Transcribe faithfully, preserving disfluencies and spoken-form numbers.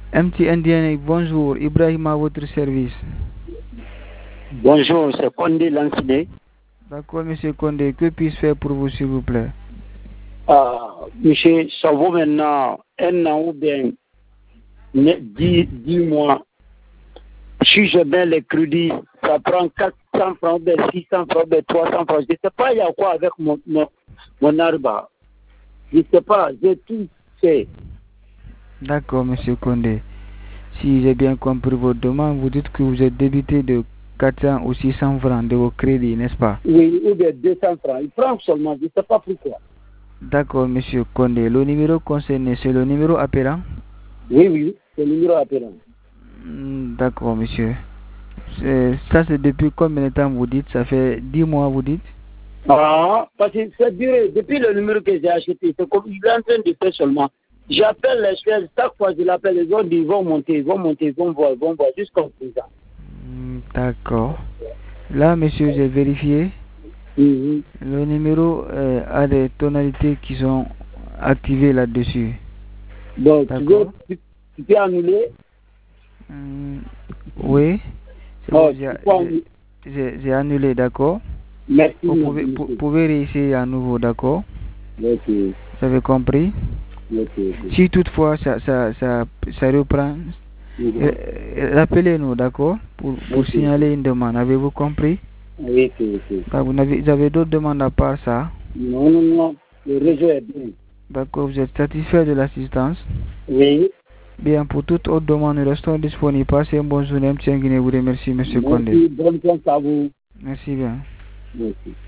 M T N Dynamique, bonjour. Ibrahim à votre service. Bonjour, c'est Condé Lancidé. D'accord, monsieur Condé. Que puis-je faire pour vous, s'il vous plaît? Ah, monsieur, ça vaut maintenant un an ou bien dix, dix mois. Si je mets les crédits, ça prend quatre cents francs, ben six cents francs, ben trois cents francs. Je ne sais pas, il y a quoi avec mon, mon, mon arbre. Je ne sais pas, j'ai tout fait. D'accord, monsieur Condé. Si j'ai bien compris votre demande, vous dites que vous êtes débité de quatre cents ou six cents francs de vos crédits, n'est-ce pas? Oui, ou bien deux cents francs. Il prend seulement, je ne sais pas pourquoi. D'accord, monsieur Condé. Le numéro concerné, c'est le numéro appelant? Oui, oui, c'est le numéro appelant. D'accord, monsieur. Ça, c'est depuis combien de temps vous dites? Ça fait dix mois, vous dites? Ah, parce que c'est duré. Depuis le numéro que j'ai acheté, c'est comme il est en train de faire seulement. J'appelle les chefs, chaque fois je l'appelle, les autres ils vont monter, ils vont monter, ils vont voir, ils vont voir, jusqu'à présent. D'accord. Là, monsieur, j'ai vérifié. Mm-hmm. Le numéro euh, a des tonalités qui sont activées là-dessus. Donc, tu, veux, tu, tu peux annuler? Mmh, oui. C'est oh, bon, j'ai annulé, d'accord. Merci. Vous pouvez, pour, pouvez réessayer à nouveau, d'accord. Ok. Vous avez compris? Ok. Si toutefois ça, ça, ça, ça reprend, mm-hmm. rappelez-nous, d'accord, pour, pour okay. signaler une demande. Avez-vous compris? Oui, oui, oui. Ah, vous avez, vous avez d'autres demandes à part ça? Non, non, non. Le réseau est bien. D'accord, vous êtes satisfait de l'assistance? Oui. Bien, pour toute autre demande, nous restons disponibles. Passez une bonne journée. M. Guinée vous remercie, M. Condé. Merci, bonne chance à vous. Merci bien. Merci.